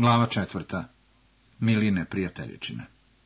Glava 4. Miline prijateljičine.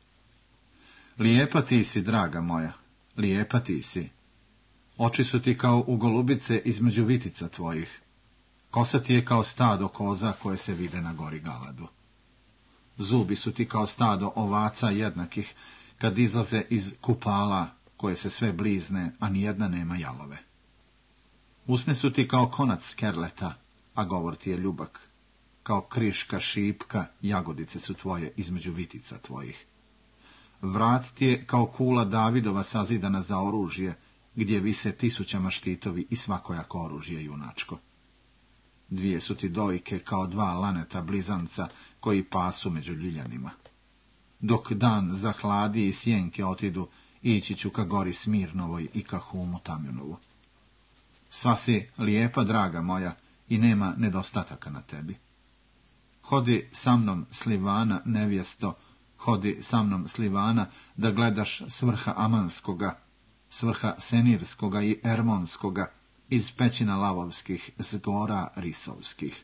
Lijepa ti si, draga moja, lijepa ti si. Oči su ti kao u golubice između vitica tvojih. Kosa ti je kao stado koza koje se vide na gori Galadu. Zubi su ti kao stado ovaca jednakih, kad izlaze iz kupala koje se sve blizne, a nijedna nema jalove. Usne su ti kao konac skerleta, a govor ti je ljubak. Kao kriška šipka, jagodice su tvoje između vitica tvojih. Vrat ti je kao kula Davidova sazidana za oružje, gdje vise tisućama štitovi i svakojako oružje junačko. Dvije su ti dojke kao dva laneta blizanca koji pasu među ljuljanima. Dok dan zahladi i sjenke otidu, ići ću ka gori Smirnovoj i ka Humu Tamjunovu. Sva si lijepa, draga moja, i nema nedostataka na tebi. Hodi sa mnom s Livana, nevjesto, hodi sa mnom s Livana, da gledaš s vrha Amanskoga, s vrha Senirskoga i Ermonskoga, iz pećina lavovskih, s gora Risovskih.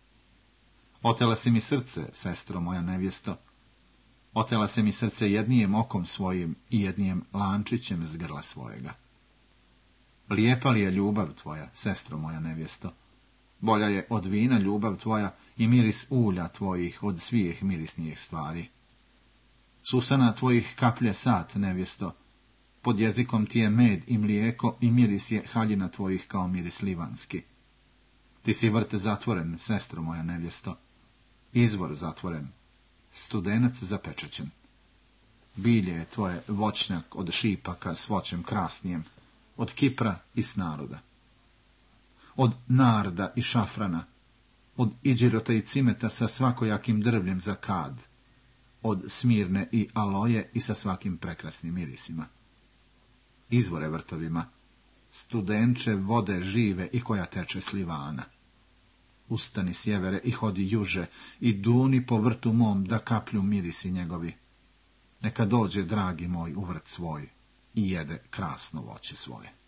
Otela si mi srce, sestro moja nevjesto, otela si mi srce jednijem okom svojim i jednijem lančićem s grla svojega. Lijepa li je ljubav tvoja, sestro moja nevjesto? Bolja je od vina ljubav tvoja i miris ulja tvojih od svih mirisnijih stvari. Susana tvojih kaplje sat, nevjesto, pod jezikom ti je med i mlijeko i miris je haljina tvojih kao miris livanski. Ti si vrt zatvoren, sestro moja nevjesto, izvor zatvoren, studenac zapečaćen. Bilje je tvoje voćnjak od šipaka s voćem krasnijem, od Kipra i s naroda. Od narda i šafrana, od iđerota i cimeta sa svakojakim drvljem za kad, od smirne i aloje i sa svakim prekrasnim mirisima. Izvore vrtovima, studenče vode žive i koja teče s Livana. Ustani sjevere i hodi juže i duni po vrtu mom da kaplju mirisi njegovi. Neka dođe, dragi moj, u vrt svoj i jede krasno voće svoje.